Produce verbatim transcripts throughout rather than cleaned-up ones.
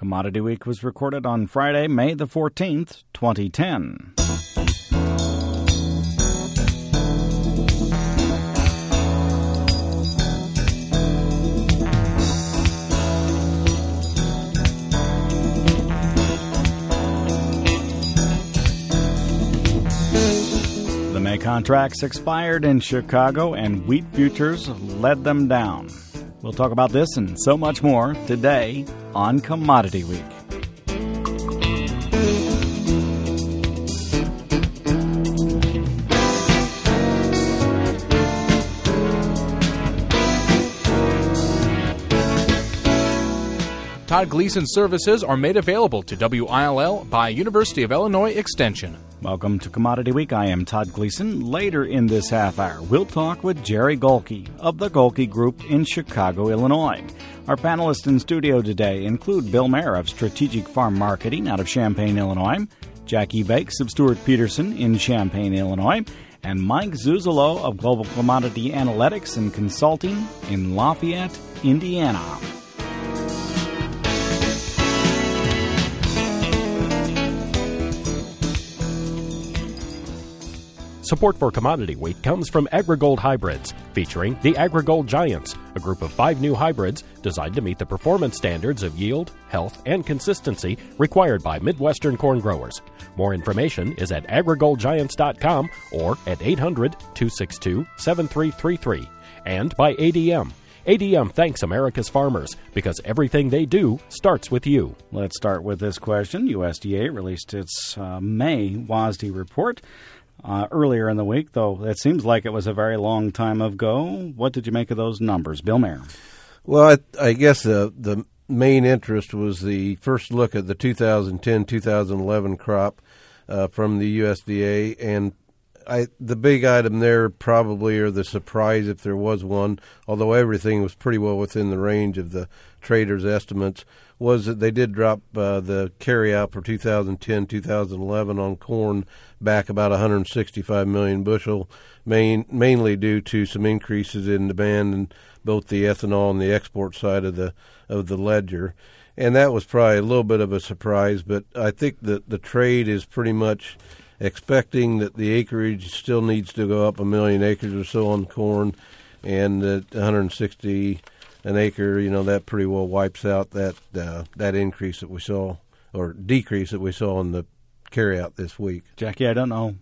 Commodity Week was recorded on Friday, May the fourteenth, twenty ten. The May contracts expired in Chicago and wheat futures led them down. We'll talk about this and so much more today on Commodity Week. Todd Gleason services are made available to W I L L by University of Illinois Extension. Welcome to Commodity Week. I am Todd Gleason. Later in this half hour, we'll talk with Jerry Golke of the Golke Group in Chicago, Illinois. Our panelists in studio today include Bill Mayer of Strategic Farm Marketing out of Champaign, Illinois, Jackie Vakes of Stewart Peterson in Champaign, Illinois, and Mike Zuzolo of Global Commodity Analytics and Consulting in Lafayette, Indiana. Support for Commodity Week comes from AgriGold Hybrids, featuring the AgriGold Giants, a group of five new hybrids designed to meet the performance standards of yield, health, and consistency required by Midwestern corn growers. More information is at agri gold giants dot com or at eight hundred, two six two, seven three three three. And by A D M. A D M thanks America's farmers because everything they do starts with you. Let's start with this question. U S D A released its uh, May W A S D report. Uh, earlier in the week, though it seems like it was a very long time ago. What did you make of those numbers? Bill Mayer. Well, I, I guess the, the main interest was the first look at the two thousand ten two thousand eleven crop uh, from the U S D A, and I, the big item there probably, or the surprise if there was one, although everything was pretty well within the range of the traders' estimates, was that they did drop uh, the carryout for two thousand ten two thousand eleven on corn back about one hundred sixty-five million bushel, main, mainly due to some increases in demand in both the ethanol and the export side of the of the ledger. And that was probably a little bit of a surprise, but I think that the trade is pretty much expecting that the acreage still needs to go up a million acres or so on corn, and that one hundred sixty an acre, you know, that pretty well wipes out that uh, that increase that we saw, or decrease that we saw in the carryout this week. Jackie, I don't know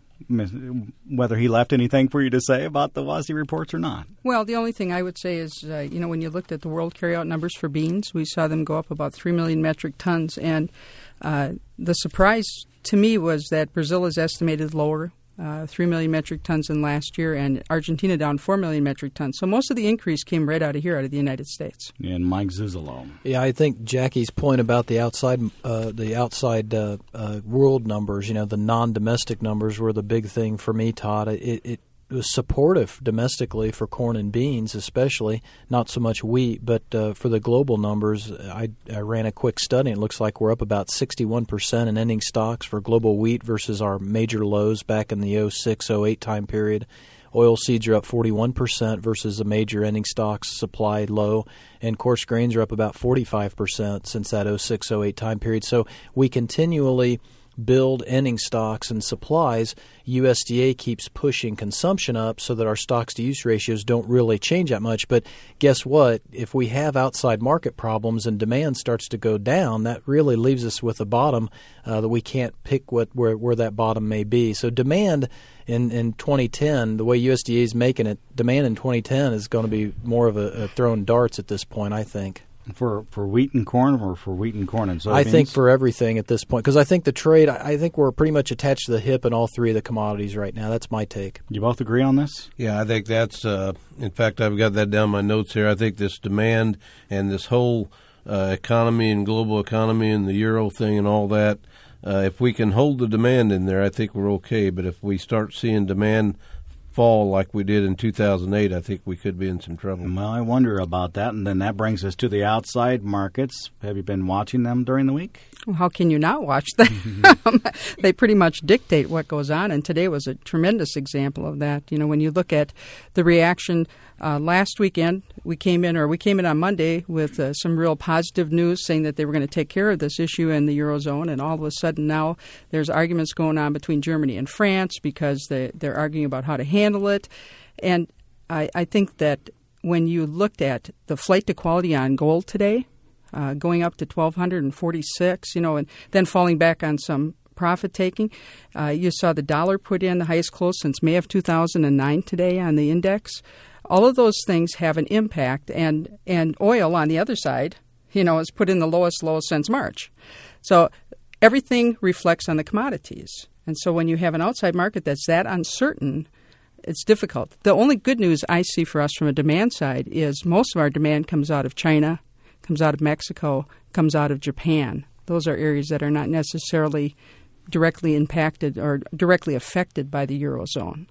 whether he left anything for you to say about the W A S D reports or not. Well, the only thing I would say is, uh, you know, when you looked at the world carryout numbers for beans, we saw them go up about three million metric tons. And uh, the surprise to me was that Brazil is estimated lower, uh, three million metric tons than last year, and Argentina down four million metric tons. So most of the increase came right out of here, out of the United States. And Mike Zuzolo. Yeah, I think Jackie's point about the outside, uh, the outside uh, uh, world numbers, you know, the non-domestic numbers were the big thing for me, Todd. It, it was supportive domestically for corn and beans, especially, not so much wheat, but uh, for the global numbers, I, I ran a quick study, and it looks like we're up about sixty-one percent in ending stocks for global wheat versus our major lows back in the oh six oh eight time period. Oil seeds are up forty-one percent versus a major ending stocks supply low, and coarse grains are up about forty-five percent since that oh six oh eight time period. So we continually build ending stocks and supplies. U S D A keeps pushing consumption up so that our stocks-to-use ratios don't really change that much. But guess what? If we have outside market problems and demand starts to go down, that really leaves us with a bottom uh, that we can't pick what where, where that bottom may be. So demand in, in twenty ten, the way U S D A is making it, demand in twenty ten is going to be more of a, a throwing darts at this point, I think. For for wheat and corn, or for wheat and corn and soybeans? I think for everything at this point, because I think the trade, I think we're pretty much attached to the hip in all three of the commodities right now. That's my take. You both agree on this? Yeah, I think that's, uh, in fact, I've got that down in my notes here. I think this demand and this whole uh, economy and global economy and the euro thing and all that, uh, if we can hold the demand in there, I think we're okay. But if we start seeing demand fall like we did in two thousand eight, I think we could be in some trouble. Well, I wonder about that. And then that brings us to the outside markets. Have you been watching them during the week? Well, how can you not watch them? They pretty much dictate what goes on, and today was a tremendous example of that. You know, when you look at the reaction uh, last weekend, we came in, or we came in on Monday with uh, some real positive news saying that they were going to take care of this issue in the Eurozone, and all of a sudden now there's arguments going on between Germany and France because they, they're arguing about how to handle it. And I, I think that when you looked at the flight to quality on gold today, Uh, going up to twelve forty-six, you know, and then falling back on some profit taking. Uh, you saw the dollar put in the highest close since May of two thousand nine today on the index. All of those things have an impact, and, and oil on the other side, you know, has put in the lowest low since March. So everything reflects on the commodities. And so when you have an outside market that's that uncertain, it's difficult. The only good news I see for us from a demand side is most of our demand comes out of China, comes out of Mexico, comes out of Japan. Those are areas that are not necessarily directly impacted or directly affected by the Eurozone.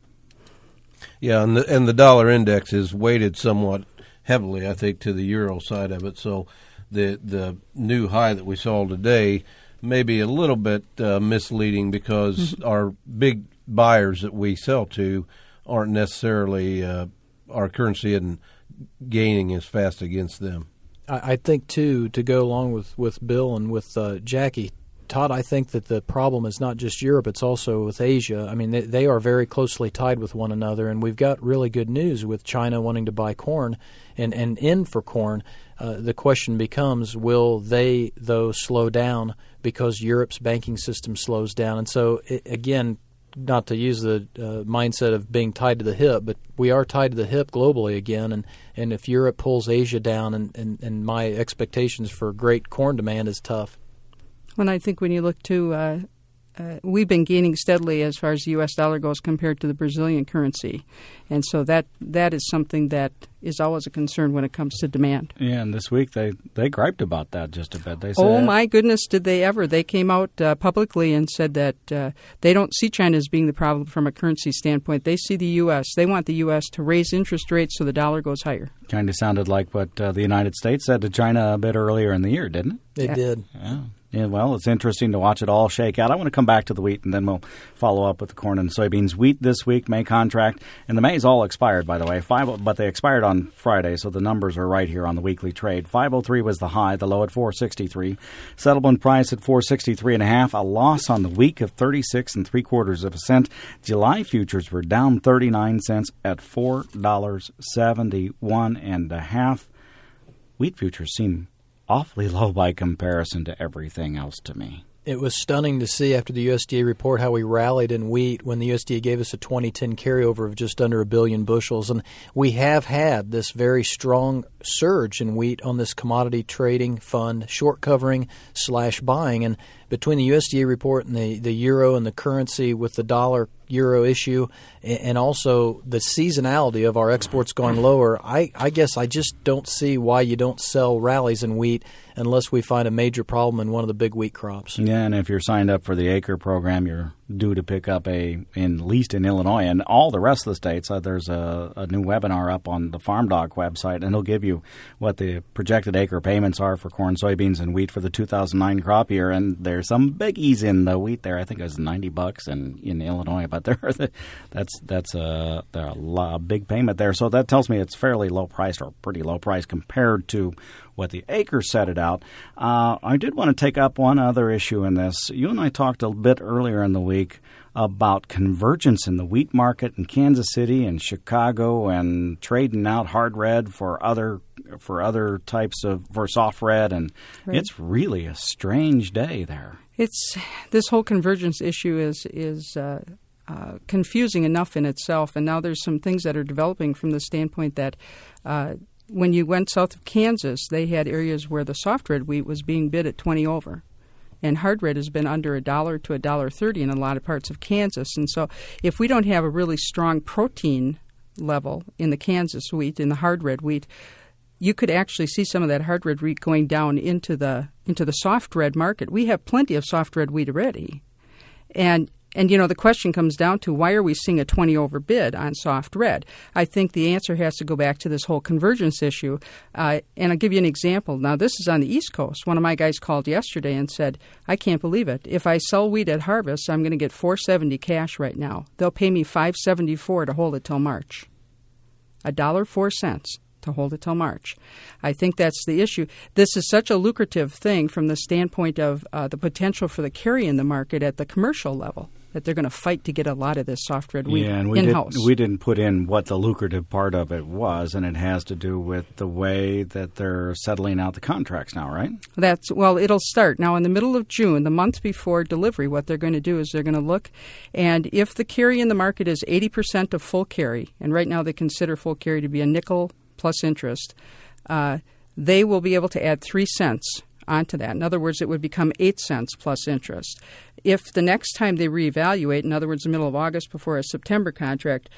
Yeah, and the, and the dollar index is weighted somewhat heavily, I think, to the euro side of it. So the the new high that we saw today may be a little bit uh, misleading because mm-hmm. our big buyers that we sell to aren't necessarily, uh, our currency isn't gaining as fast against them. I think, too, to go along with, with Bill and with uh, Jackie, Todd, I think that the problem is not just Europe, it's also with Asia. I mean, they, they are very closely tied with one another, and we've got really good news with China wanting to buy corn and, and in for corn. Uh, the question becomes, will they, though, slow down because Europe's banking system slows down? And so, it, again, not to use the uh, mindset of being tied to the hip, but we are tied to the hip globally again. And, and if Europe pulls Asia down, and, and, and my expectations for great corn demand is tough. Well, I think when you look to, uh, uh, we've been gaining steadily as far as the U S dollar goes compared to the Brazilian currency. And so that that is something that is always a concern when it comes to demand. Yeah, and this week they, they griped about that just a bit. They said, oh, my goodness, did they ever. They came out uh, publicly and said that uh, they don't see China as being the problem from a currency standpoint. They see the U S. They want the U S to raise interest rates so the dollar goes higher. Kind of sounded like what uh, the United States said to China a bit earlier in the year, didn't it? It yeah. did. Yeah. Yeah, well, it's interesting to watch it all shake out. I want to come back to the wheat, and then we'll follow up with the corn and soybeans. Wheat this week, May contract, and the May's all expired, by the way, Five, but they expired on Friday, so the numbers are right here on the weekly trade. five oh three was the high, the low at four sixty-three. Settlement price at four sixty-three and a half, a loss on the week of thirty-six and three quarters of a cent. July futures were down thirty-nine cents at four seventy-one and a half. Wheat futures seem awfully low by comparison to everything else to me. It was stunning to see after the U S D A report how we rallied in wheat when the U S D A gave us a twenty ten carryover of just under a billion bushels. And we have had this very strong surge in wheat on this commodity trading fund, short covering slash buying. And between the U S D A report and the, the euro and the currency with the dollar euro issue, and also the seasonality of our exports going lower, I, I guess I just don't see why you don't sell rallies in wheat unless we find a major problem in one of the big wheat crops. Yeah, and if you're signed up for the acre program, you're due to pick up a, in, at least in Illinois and all the rest of the states, uh, there's a, a new webinar up on the FarmDoc website, and it'll give you what the projected acre payments are for corn, soybeans, and wheat for the two thousand nine crop year. And there's some biggies in the wheat there. I think it was ninety bucks in, in Illinois, but there that's that's a, a, a big payment there. So that tells me it's fairly low priced, or pretty low price compared to what the acre set it out. Uh, I did want to take up one other issue in this. You and I talked a bit earlier in the week about convergence in the wheat market in Kansas City and Chicago, and trading out hard red for other for other types of for soft red, and right. It's really a strange day there. It's this whole convergence issue is is. Uh, Uh, confusing enough in itself, and now there's some things that are developing from the standpoint that uh, when you went south of Kansas, they had areas where the soft red wheat was being bid at twenty over, and hard red has been under a dollar to a dollar thirty in a lot of parts of Kansas. And so, if we don't have a really strong protein level in the Kansas wheat, in the hard red wheat, you could actually see some of that hard red wheat going down into the into the soft red market. We have plenty of soft red wheat already, and and, you know, the question comes down to why are we seeing a twenty overbid on soft red? I think the answer has to go back to this whole convergence issue. Uh, and I'll give you an example. Now, this is on the East Coast. One of my guys called yesterday and said, I can't believe it. If I sell wheat at harvest, I'm going to get four seventy cash right now. They'll pay me five seventy-four to hold it till March. A dollar four cents to hold it till March. I think that's the issue. This is such a lucrative thing from the standpoint of uh, the potential for the carry in the market at the commercial level, that they're going to fight to get a lot of this soft red wheat yeah, and we in-house. Did, we didn't put in what the lucrative part of it was, and it has to do with the way that they're settling out the contracts now, right? That's well, it'll start. Now, in the middle of June, the month before delivery, what they're going to do is they're going to look, and if the carry in the market is eighty percent of full carry, and right now they consider full carry to be a nickel plus interest, uh, they will be able to add three cents onto that. In other words, it would become eight cents plus interest. If the next time they reevaluate, in other words, the middle of August before a September contract,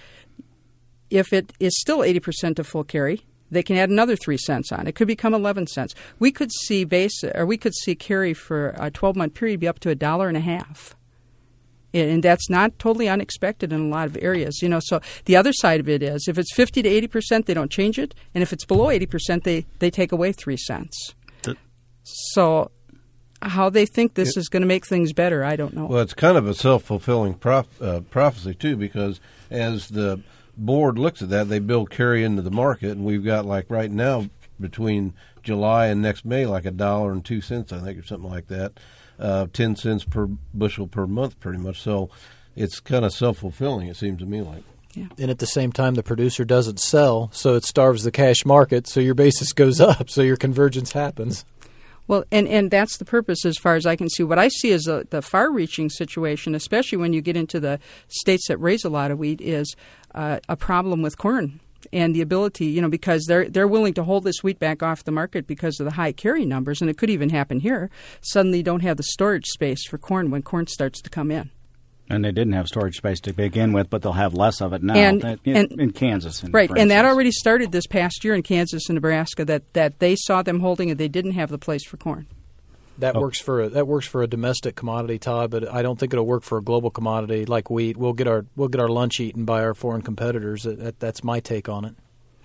if it is still eighty percent of full carry, they can add another three cents on. It could become eleven cents. We could see base, or we could see carry for a twelve-month period be up to a dollar and a half. And that's not totally unexpected in a lot of areas. You know, so the other side of it is if it's fifty to eighty percent, they don't change it. And if it's below eighty percent, they, they take away three cents. The- so how they think this it, is going to make things better, I don't know. Well, it's kind of a self-fulfilling prof- uh, prophecy, too, because as the board looks at that, they build carry into the market. And we've got, like, right now, between July and next May, like a dollar and two cents, I think, or something like that. Uh, ten cents per bushel per month, pretty much. So it's kind of self-fulfilling, it seems to me like. Yeah. And at the same time, the producer doesn't sell, so it starves the cash market, so your basis goes up, so your convergence happens. Well, and, and that's the purpose as far as I can see. What I see as a, the far-reaching situation, especially when you get into the states that raise a lot of wheat, is uh, a problem with corn. And the ability, you know, because they're they're willing to hold this wheat back off the market because of the high carry numbers, and it could even happen here. Suddenly you don't have the storage space for corn when corn starts to come in. And they didn't have storage space to begin with, but they'll have less of it now and, in, and, in Kansas. In, right, and that already started this past year in Kansas and Nebraska, that, that they saw them holding it. They didn't have the place for corn. That oh. works for a, that works for a domestic commodity, Todd, but I don't think it'll work for a global commodity like wheat. We'll get our we'll get our lunch eaten by our foreign competitors. That, that's my take on it.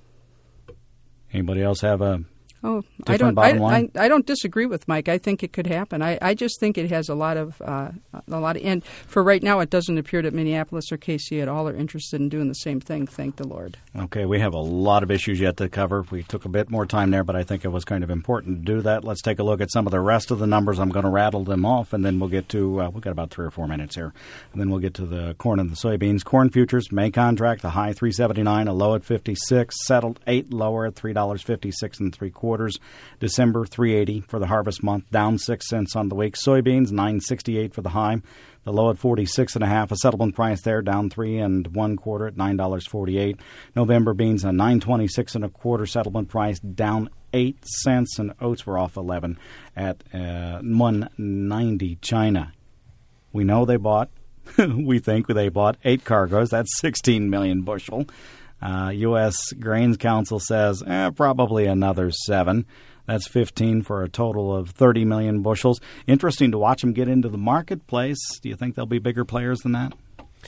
Anybody else have a oh, different I don't, bottom I, line? I, I don't disagree with Mike. I think it could happen. I, I just think it has a lot of uh, a lot of, and for right now, it doesn't appear that Minneapolis or K C at all are interested in doing the same thing. Thank the Lord. Okay, we have a lot of issues yet to cover. We took a bit more time there, but I think it was kind of important to do that. Let's take a look at some of the rest of the numbers. I'm going to rattle them off, and then we'll get to uh, we've got about three or four minutes here, and then we'll get to the corn and the soybeans. Corn futures May contract, a high three seventy-nine, a low at fifty-six, settled eight lower at three dollars fifty-six and three quarters. December three eighty for the harvest month, down six cents on the week. Soybeans nine sixty-eight for the high, the low at forty-six and a half. A settlement price there down three and one quarter at nine dollars forty-eight. November beans a nine twenty-six and a quarter settlement price, down eight cents, and oats were off eleven at uh, one ninety. China, we know they bought, we think they bought eight cargoes. That's sixteen million bushel. Uh, U S Grains Council says eh, probably another seven. That's fifteen for a total of thirty million bushels. Interesting to watch them get into the marketplace. Do you think they'll be bigger players than that?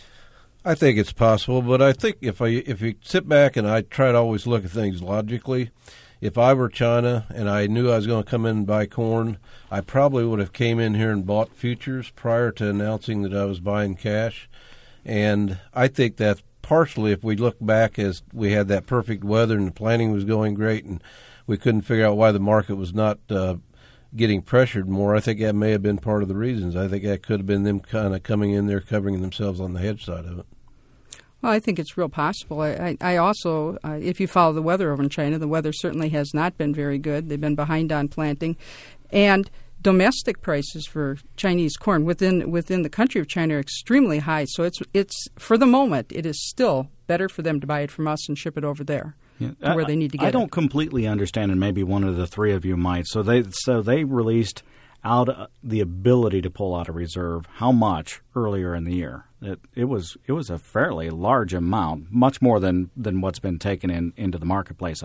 I think it's possible, but I think if I if you sit back and I try to always look at things logically, if I were China and I knew I was going to come in and buy corn, I probably would have came in here and bought futures prior to announcing that I was buying cash. And I think that's partially if we look back as we had that perfect weather and the planning was going great and we couldn't figure out why the market was not uh, getting pressured more. I think that may have been part of the reasons. I think that could have been them kind of coming in there covering themselves on the hedge side of it. Well, I think it's real possible. I, I, I also, uh, if you follow the weather over in China, the weather certainly has not been very good. They've been behind on planting. And domestic prices for Chinese corn within within the country of China are extremely high. So it's it's for the moment, it is still better for them to buy it from us and ship it over there. Yeah. To where I, they need to get it. I don't it. completely understand, and maybe one of the three of you might. So they so they released out the ability to pull out a reserve. How much earlier in the year? It, it was it was a fairly large amount, much more than, than what's been taken in into the marketplace. I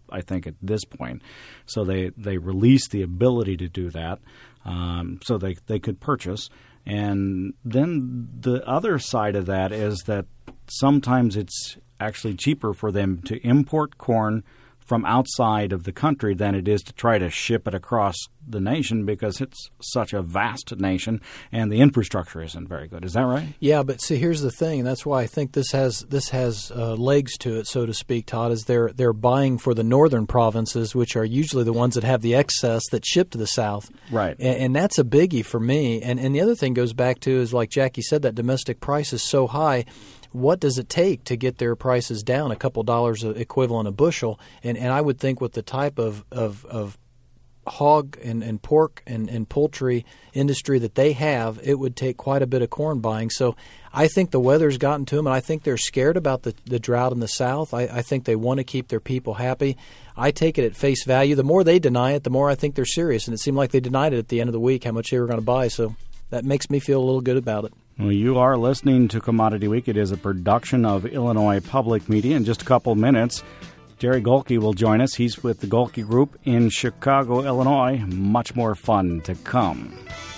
I think, at this point. So they, they released the ability to do that um, so they, they could purchase. And then the other side of that is that sometimes it's actually cheaper for them to import corn from outside of the country than it is to try to ship it across the nation because it's such a vast nation and the infrastructure isn't very good. Is that right? Yeah, but see, here's the thing, and that's why I think this has this has uh, legs to it, so to speak, Todd, is they're they're buying for the northern provinces, which are usually the ones that have the excess that ship to the south. Right. And, and that's a biggie for me. And and the other thing goes back to is, like Jackie said, that domestic price is so high. What does it take to get their prices down a couple dollars equivalent a bushel? And and I would think with the type of, of, of hog and, and pork and, and poultry industry that they have, it would take quite a bit of corn buying. So I think the weather's gotten to them, and I think they're scared about the, the drought in the South. I, I think they want to keep their people happy. I take it at face value. The more they deny it, the more I think they're serious. And it seemed like they denied it at the end of the week, how much they were going to buy. So that makes me feel a little good about it. Well, you are listening to Commodity Week. It is a production of Illinois Public Media. In just a couple minutes, Jerry Gohlke will join us. He's with the Gohlke Group in Chicago, Illinois. Much more fun to come.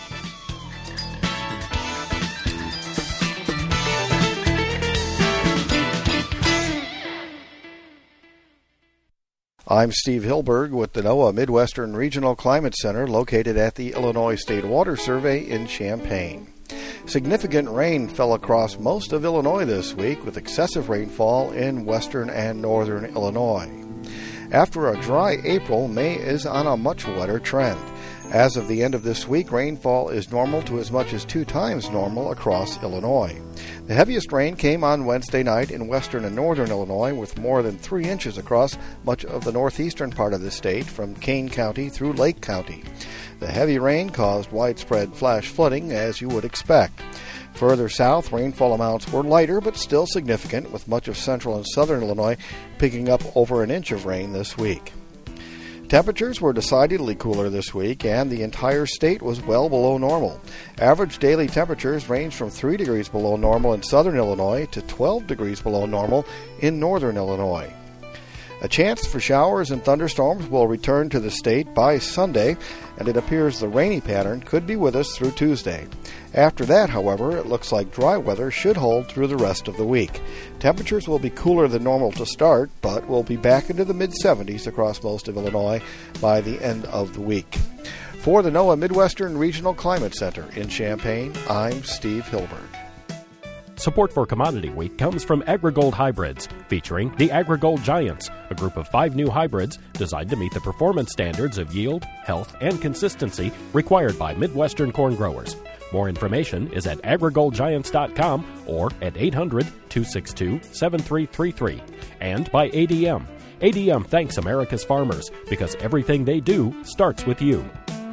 I'm Steve Hilberg with the NOAA Midwestern Regional Climate Center located at the Illinois State Water Survey in Champaign. Significant rain fell across most of Illinois this week, with excessive rainfall in western and northern Illinois. After a dry April, May is on a much wetter trend. As of the end of this week, rainfall is normal to as much as two times normal across Illinois. The heaviest rain came on Wednesday night in western and northern Illinois, with more than three inches across much of the northeastern part of the state, from Kane County through Lake County. The heavy rain caused widespread flash flooding, as you would expect. Further south, rainfall amounts were lighter but still significant, with much of central and southern Illinois picking up over an inch of rain this week. Temperatures were decidedly cooler this week, and the entire state was well below normal. Average daily temperatures ranged from three degrees below normal in southern Illinois to twelve degrees below normal in northern Illinois. A chance for showers and thunderstorms will return to the state by Sunday, and it appears the rainy pattern could be with us through Tuesday. After that, however, it looks like dry weather should hold through the rest of the week. Temperatures will be cooler than normal to start, but will be back into the mid seventies across most of Illinois by the end of the week. For the NOAA Midwestern Regional Climate Center in Champaign, I'm Steve Hilberg. Support for Commodity Week comes from AgriGold Hybrids, featuring the AgriGold Giants, a group of five new hybrids designed to meet the performance standards of yield, health, and consistency required by Midwestern corn growers. More information is at agri gold giants dot com or at eight hundred, two six two, seven three three three. And by A D M. A D M thanks America's farmers, because everything they do starts with you.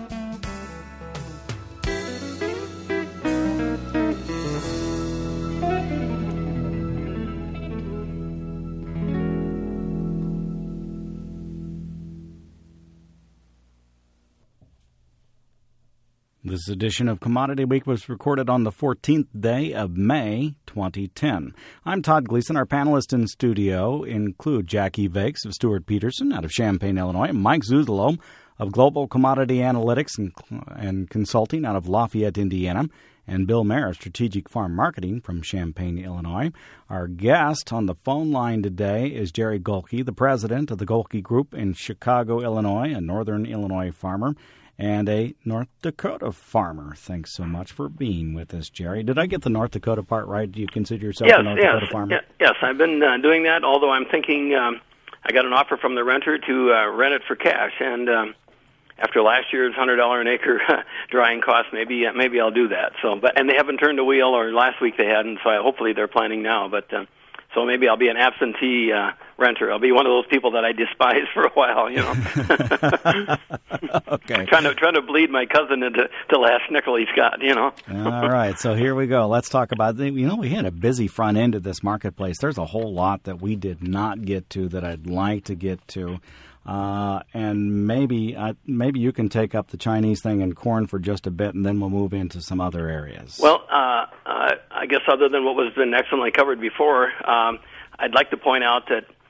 This edition of Commodity Week was recorded on the fourteenth day of May, twenty ten. I'm Todd Gleason. Our panelists in studio include Jackie Vakes of Stuart Peterson out of Champaign, Illinois, Mike Zuzolo of Global Commodity Analytics and, and Consulting out of Lafayette, Indiana, and Bill Mayer of Strategic Farm Marketing from Champaign, Illinois. Our guest on the phone line today is Jerry Gohlke, the president of the Gohlke Group in Chicago, Illinois, a northern Illinois farmer and a North Dakota farmer. Thanks so much for being with us, Jerry. Did I get the North Dakota part right? Do you consider yourself yes, a North yes, Dakota farmer? Yes, yes. I've been uh, doing that, although I'm thinking um, I got an offer from the renter to uh, rent it for cash, and um, after last year's one hundred dollars an acre drying cost, maybe uh, maybe I'll do that. So, but and they haven't turned a wheel, or last week they hadn't, so I, hopefully they're planning now. But uh, so maybe I'll be an absentee uh, renter. I'll be one of those people that I despise for a while, you know. Okay. trying to trying to bleed my cousin into the last nickel he's got, you know. All right, so here we go. Let's talk about the, you know, we had a busy front end of this marketplace. There's a whole lot that we did not get to that I'd like to get to. Uh, and maybe uh, maybe you can take up the Chinese thing and corn for just a bit, and then we'll move into some other areas. Well, uh, uh, I guess other than what was been excellently covered before, um, I'd like to point out that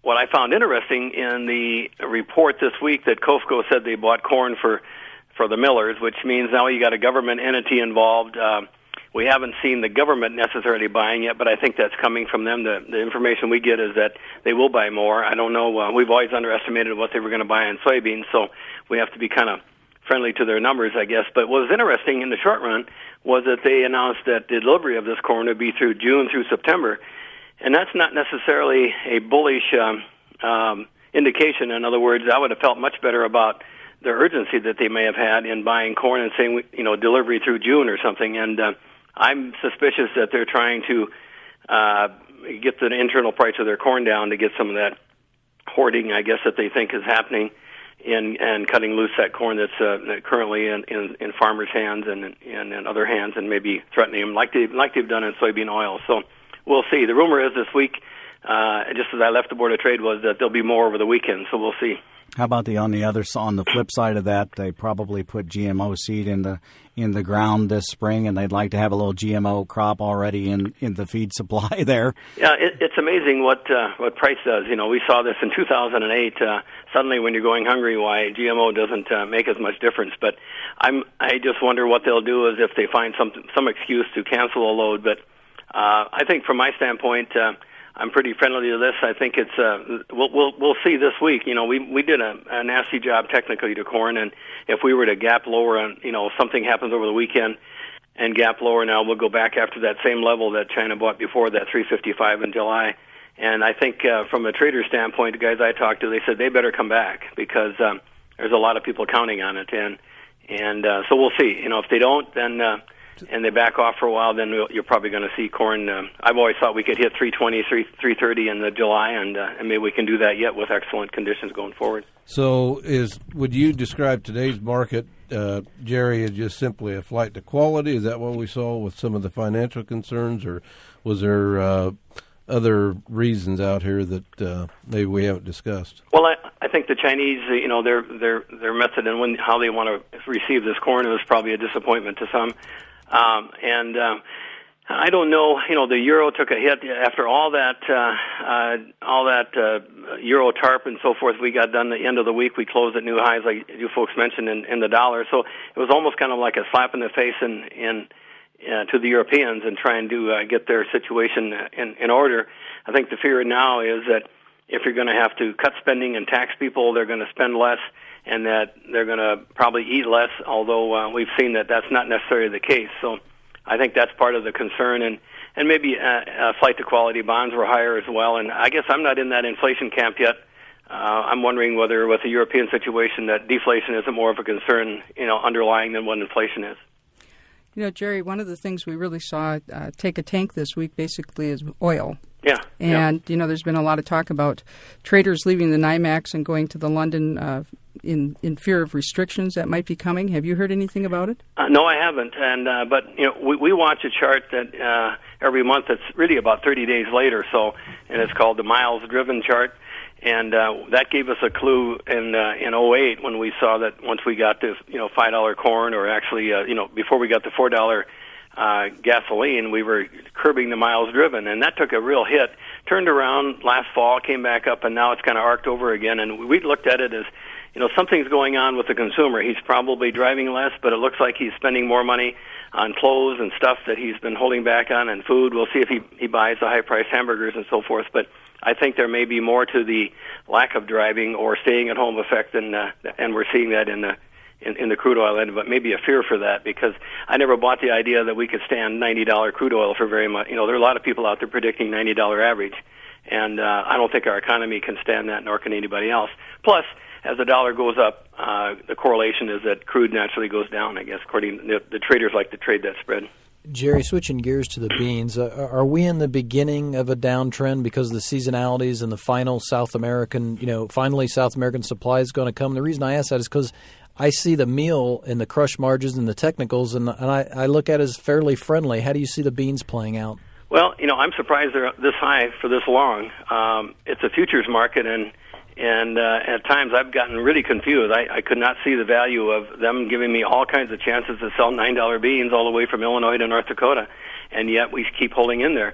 what I found interesting in the report this week that COFCO said they bought corn for, for the millers, which means now you got a government entity involved. Uh, we haven't seen the government necessarily buying yet, but I think that's coming from them. The, the information we get is that they will buy more. I don't know. Uh, we've always underestimated what they were going to buy in soybeans, so we have to be kind of friendly to their numbers, I guess. But what was interesting in the short run was that they announced that the delivery of this corn would be through June through September. And that's not necessarily a bullish um, um, indication. In other words, I would have felt much better about the urgency that they may have had in buying corn and saying, you know, delivery through June or something. And uh, I'm suspicious that they're trying to uh, get the internal price of their corn down to get some of that hoarding, I guess, that they think is happening in and cutting loose that corn that's uh, currently in, in, in farmers' hands and in, in other hands, and maybe threatening them like they like they've done in soybean oil. So we'll see. The rumor is this week, uh, just as I left the Board of Trade, was that there'll be more over the weekend. So we'll see. How about the on the other on the flip side of that? They probably put G M O seed in the in the ground this spring, and they'd like to have a little G M O crop already in, in the feed supply there. Yeah, it, it's amazing what uh, what price does. You know, we saw this in two thousand eight. Uh, suddenly, when you're going hungry, why G M O doesn't uh, make as much difference. But I'm I just wonder what they'll do is if they find some some excuse to cancel a load. But uh, I think from my standpoint, Uh, I'm pretty friendly to this. I think it's uh, we'll we'll we'll see this week. You know, we we did a, a nasty job technically to corn, and if we were to gap lower on, you know, something happens over the weekend and gap lower now, we'll go back after that same level that China bought before, that three fifty-five in July. And I think uh, from a trader standpoint, the guys I talked to, they said they better come back because um, there's a lot of people counting on it, and and uh, so we'll see. You know, if they don't, then. Uh, and they back off for a while, then you're probably going to see corn. Uh, I've always thought we could hit three twenty, three thirty in the July, and, uh, and maybe we can do that yet with excellent conditions going forward. So is would you describe today's market, uh, Jerry, as just simply a flight to quality? Is that what we saw with some of the financial concerns, or was there uh, other reasons out here that uh, maybe we haven't discussed? Well, I, I think the Chinese, you know, their their their method and when how they want to receive this corn was probably a disappointment to some. Um, and um, I don't know. You know, the euro took a hit after all that, uh, uh, all that uh, euro tarp and so forth. We got done the end of the week. We closed at new highs, like you folks mentioned, in, in the dollar. So it was almost kind of like a slap in the face in, in uh, to the Europeans and trying to uh, get their situation in, in order. I think the fear now is that if you're going to have to cut spending and tax people, they're going to spend less, and that they're going to probably eat less, although uh, we've seen that that's not necessarily the case. So I think that's part of the concern, and, and maybe uh, uh, flight to quality bonds were higher as well. And I guess I'm not in that inflation camp yet. Uh, I'm wondering whether with the European situation that deflation isn't more of a concern, you know, underlying than what inflation is. You know, Jerry, one of the things we really saw uh, take a tank this week basically is oil. Yeah. And, yeah. you know, there's been a lot of talk about traders leaving the NYMEX and going to the London uh, in in fear of restrictions that might be coming. Have you heard anything about it? Uh, no, I haven't. And uh, but, you know, we, we watch a chart that uh, every month that's really about thirty days later, so, and it's called the miles driven chart. And uh, that gave us a clue in uh, in oh eight when we saw that once we got to, you know, five dollar corn, or actually, uh, you know, before we got to four dollar uh, gasoline, we were curbing the miles driven, and that took a real hit. Turned around last fall, came back up, and now it's kind of arced over again. And we looked at it as, you know, something's going on with the consumer. He's probably driving less, but it looks like he's spending more money on clothes and stuff that he's been holding back on, and food. We'll see if he, he buys the high-priced hamburgers and so forth. But I think there may be more to the lack of driving or staying at home effect, than, uh, and we're seeing that in the in, in the crude oil end. But maybe a fear for that, because I never bought the idea that we could stand ninety dollar crude oil for very much. You know, there are a lot of people out there predicting ninety dollar average, and uh, I don't think our economy can stand that, nor can anybody else. Plus, as the dollar goes up, uh, the correlation is that crude naturally goes down, I guess, according to the, the traders like to trade that spread. Jerry, switching gears to the beans, uh, are we in the beginning of a downtrend because of the seasonalities and the final South American, you know, finally South American supply is going to come? The reason I ask that is because I see the meal and the crush margins and the technicals, and, and I, I look at it as fairly friendly. How do you see the beans playing out? Well, you know, I'm surprised they're this high for this long. Um, it's a futures market, and And uh, at times I've gotten really confused. I, I could not see the value of them giving me all kinds of chances to sell nine dollar beans all the way from Illinois to North Dakota, and yet we keep holding in there.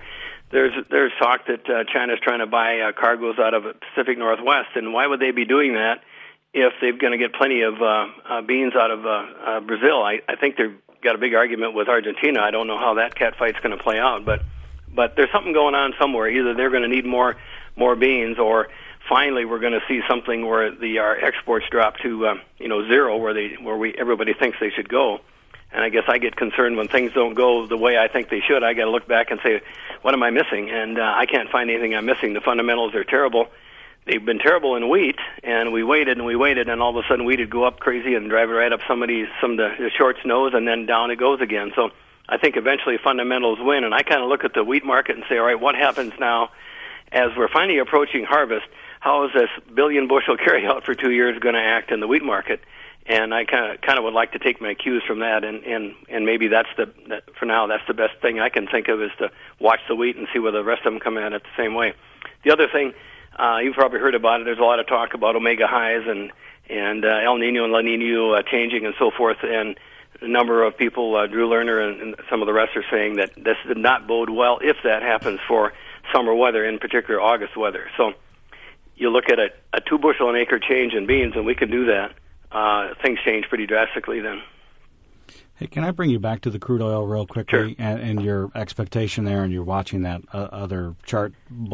there's there's talk that uh, China's trying to buy uh, cargoes out of the Pacific Northwest, and why would they be doing that if they're going to get plenty of uh, uh, beans out of uh, uh, Brazil? I, I think they've got a big argument with Argentina. I don't know how that catfight's going to play out, but but there's something going on somewhere. Either they're going to need more more beans, or finally we're going to see something where the our exports drop to uh, you know zero, where they where we everybody thinks they should go. And I guess I get concerned when things don't go the way I think they should. I got to look back and say, what am I missing? And uh, I can't find anything I'm missing. The fundamentals are terrible. They've been terrible in wheat, and we waited and we waited, and all of a sudden wheat would go up crazy and drive it right up somebody's some of the, the short's nose, and then down it goes again. So I think eventually fundamentals win, and I kind of look at the wheat market and say, all right, what happens now as we're finally approaching harvest? How is this billion bushel carryout for two years going to act in the wheat market? And I kind of kind of would like to take my cues from that, and, and, and maybe that's the that, for now that's the best thing I can think of, is to watch the wheat and see whether the rest of them come in at the same way. The other thing, uh, you've probably heard about it. There's a lot of talk about omega highs and and uh, El Nino and La Nino uh, changing and so forth. And a number of people, uh, Drew Lerner and, and some of the rest, are saying that this did not bode well if that happens for summer weather, in particular August weather. So you look at a, a two bushel an acre change in beans, and we can do that. Uh, things change pretty drastically then. Hey, can I bring you back to the crude oil real quickly, Sure. and, and your expectation there, and you're watching that uh, other chart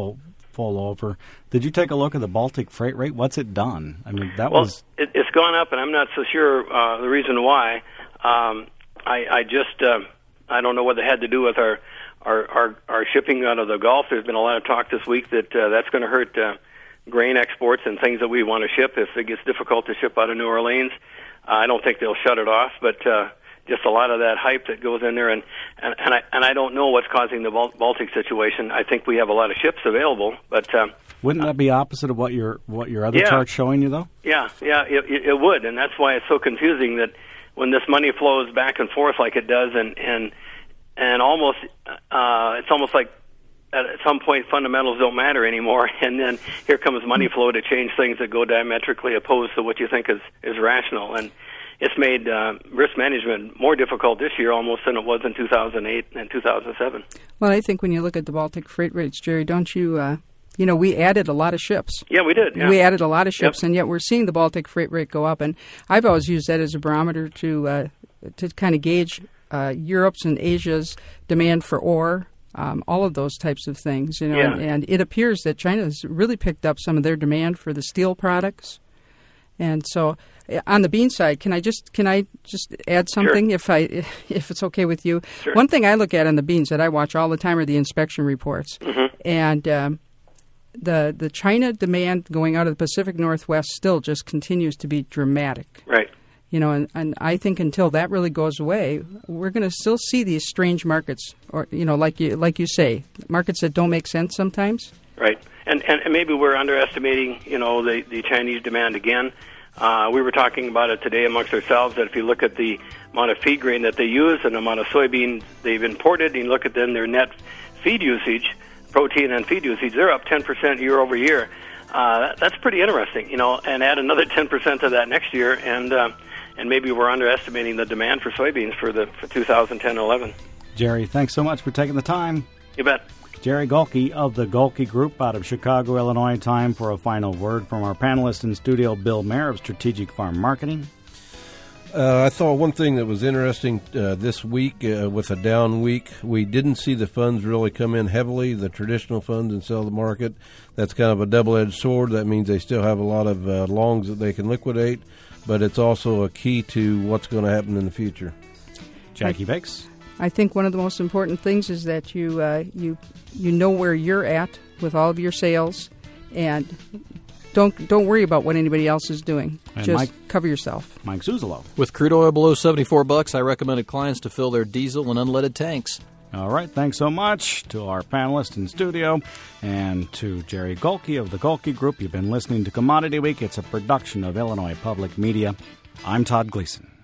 fall over. Did you take a look at the Baltic freight rate? What's it done? I mean, that well, was... It, it's gone up, and I'm not so sure uh, the reason why. Um, I, I just, uh, I don't know what it had to do with our, our, our, our shipping out of the Gulf. There's been a lot of talk this week that uh, that's going to hurt uh, grain exports and things that we want to ship if it gets difficult to ship out of New Orleans. Uh, I don't think they'll shut it off, but uh, just a lot of that hype that goes in there, and, and, and, I, and I don't know what's causing the Baltic situation. I think we have a lot of ships available, but... Uh, Wouldn't that be opposite of what your what your other yeah. chart's showing you, though? Yeah, yeah, it, it would, and that's why it's so confusing that when this money flows back and forth like it does, and and and almost uh, it's almost like at some point fundamentals don't matter anymore, and then here comes money flow to change things that go diametrically opposed to what you think is is rational, and it's made uh, risk management more difficult this year almost than it was in two thousand eight and two thousand seven. Well, I think when you look at the Baltic freight rates, Jerry, don't you? Uh You know, we added a lot of ships. Yeah, we did. Yeah. We added a lot of ships, Yep. and yet we're seeing the Baltic freight rate go up. And I've always used that as a barometer to uh, to kind of gauge uh, Europe's and Asia's demand for ore, um, all of those types of things. You know, Yeah. and, and it appears that China has really picked up some of their demand for the steel products. And so, uh, on the bean side, can I just can I just add something, Sure. if I if it's okay with you? Sure. One thing I look at on the beans that I watch all the time are the inspection reports, Mm-hmm. and um, the the China demand going out of the Pacific Northwest still just continues to be dramatic. Right. You know, and, and I think until that really goes away, we're going to still see these strange markets, or you know, like you like you say, markets that don't make sense sometimes. Right. And, and, and maybe we're underestimating, you know, the, the Chinese demand again. Uh, we were talking about it today amongst ourselves, that if you look at the amount of feed grain that they use and the amount of soybean they've imported, and you look at then their net feed usage, protein and feed usage, they're up ten percent year over year. Uh, that, that's pretty interesting, you know, and add another ten percent to that next year, and uh, and maybe we're underestimating the demand for soybeans for the for two thousand ten eleven. Jerry, thanks so much for taking the time. You bet. Jerry Golke of the Golke Group out of Chicago, Illinois. Time for a final word from our panelist in studio, Bill Mayer of Strategic Farm Marketing. Uh, I thought one thing that was interesting uh, this week uh, with a down week, we didn't see the funds really come in heavily, the traditional funds, and sell the market. That's kind of a double-edged sword. That means they still have a lot of uh, longs that they can liquidate, but it's also a key to what's going to happen in the future. Jackie Bakes. I think one of the most important things is that you uh, you you know where you're at with all of your sales, and don't don't worry about what anybody else is doing. And Just Mike- cover yourself. Mike Zuzolo. With crude oil below seventy-four bucks, I recommended clients to fill their diesel and unleaded tanks. All right, thanks so much to our panelists in studio and to Jerry Golke of the Golke Group. You've been listening to Commodity Week. It's a production of Illinois Public Media. I'm Todd Gleason.